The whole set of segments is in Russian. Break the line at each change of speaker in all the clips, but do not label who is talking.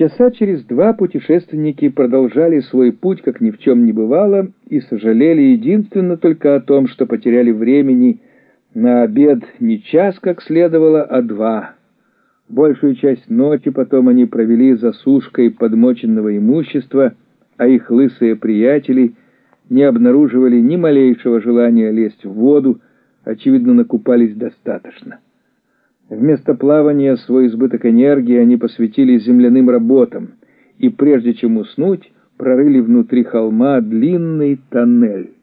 Часа через два путешественники продолжали свой путь, как ни в чем не бывало, и сожалели единственно только о том, что потеряли времени на обед не час, как следовало, а два. Большую часть ночи потом они провели за сушкой подмоченного имущества, а их лысые приятели не обнаруживали ни малейшего желания лезть в воду, очевидно, накупались достаточно. Вместо плавания свой избыток энергии они посвятили земляным работам и, прежде чем уснуть, прорыли внутри холма длинный тоннель.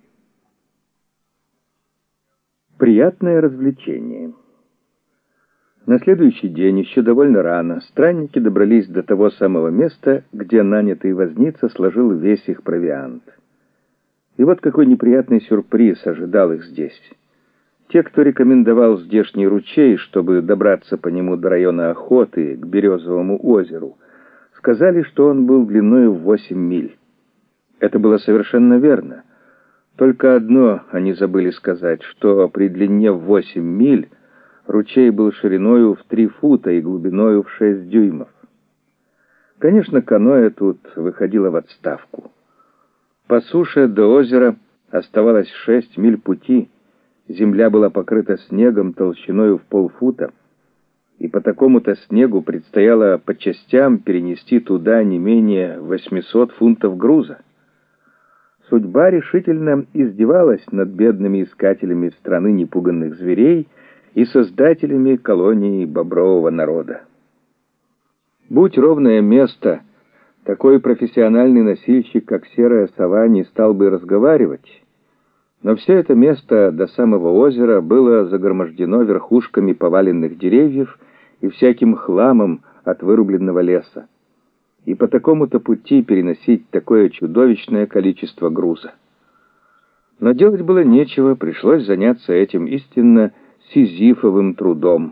Приятное развлечение. На следующий день, еще довольно рано, странники добрались до того самого места, где нанятый возница сложил весь их провиант. И вот какой неприятный сюрприз ожидал их здесь. Те, кто рекомендовал здешний ручей, чтобы добраться по нему до района охоты, к Березовому озеру, сказали, что он был длиною в 8 миль. Это было совершенно верно. Только одно они забыли сказать, что при длине в 8 миль ручей был шириною в 3 фута и глубиною в 6 дюймов. Конечно, каноэ тут выходило в отставку. По суше до озера оставалось 6 миль пути. Земля была покрыта снегом толщиною в полфута, и по такому-то снегу предстояло по частям перенести туда не менее 800 фунтов груза. Судьба решительно издевалась над бедными искателями страны непуганных зверей и создателями колонии бобрового народа. Будь ровное место, такой профессиональный носильщик, как серая сова, не стал бы разговаривать. Но все это место до самого озера было загромождено верхушками поваленных деревьев и всяким хламом от вырубленного леса. И по такому-то пути переносить такое чудовищное количество груза. Но делать было нечего, пришлось заняться этим истинно сизифовым трудом.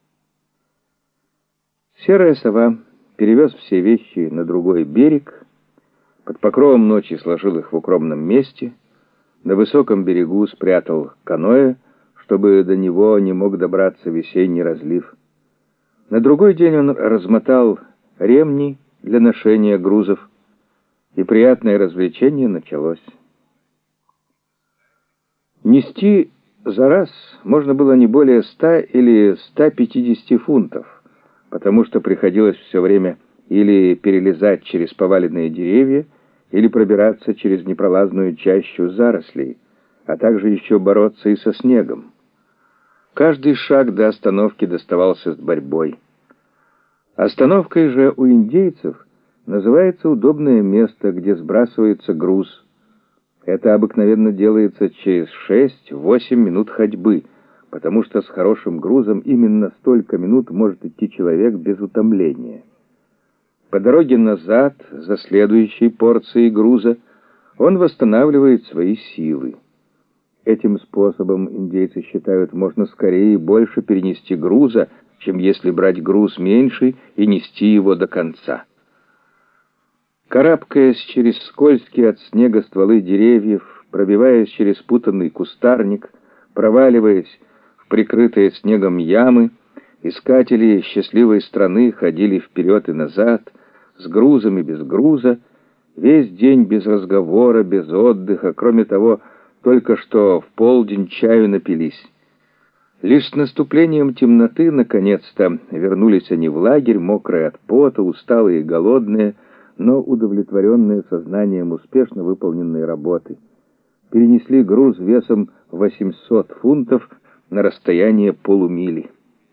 Серая сова перевез все вещи на другой берег, под покровом ночи сложил их в укромном месте, на высоком берегу спрятал каноэ, чтобы до него не мог добраться весенний разлив. На другой день он размотал ремни для ношения грузов, и приятное развлечение началось. Нести за раз можно было не более 100 или 150 фунтов, потому что приходилось все время или перелезать через поваленные деревья, или пробираться через непролазную чащу зарослей, а также еще бороться и со снегом. Каждый шаг до остановки доставался с борьбой. Остановкой же у индейцев называется удобное место, где сбрасывается груз. Это обыкновенно делается через 6-8 минут ходьбы, потому что с хорошим грузом именно столько минут может идти человек без утомления. По дороге назад, за следующей порцией груза, он восстанавливает свои силы. Этим способом, индейцы считают, можно скорее и больше перенести груза, чем если брать груз меньший и нести его до конца. Карабкаясь через скользкие от снега стволы деревьев, пробиваясь через путанный кустарник, проваливаясь в прикрытые снегом ямы, искатели счастливой страны ходили вперед и назад, с грузом и без груза, весь день без разговора, без отдыха, кроме того, только что в полдень чаю напились. Лишь с наступлением темноты, наконец-то, вернулись они в лагерь, мокрые от пота, усталые и голодные, но удовлетворенные сознанием успешно выполненной работы. Перенесли груз весом 800 фунтов на расстояние полумили.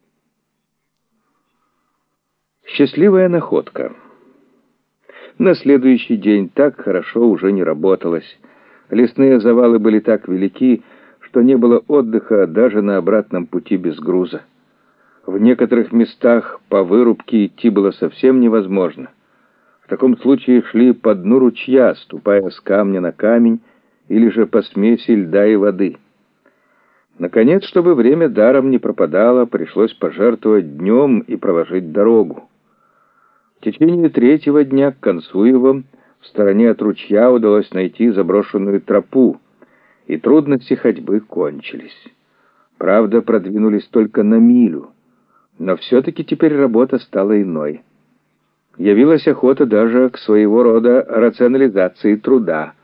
Счастливая находка. На следующий день так хорошо уже не работалось. Лесные завалы были так велики, что не было отдыха даже на обратном пути без груза. В некоторых местах по вырубке идти было совсем невозможно. В таком случае шли по дну ручья, ступая с камня на камень, или же по смеси льда и воды. Наконец, чтобы время даром не пропадало, пришлось пожертвовать днем и проложить дорогу. В течение 3-го дня, к концу его, в стороне от ручья удалось найти заброшенную тропу, и трудности ходьбы кончились. Правда, продвинулись только на милю, но все-таки теперь работа стала иной. Явилась охота даже к своего рода рационализации труда.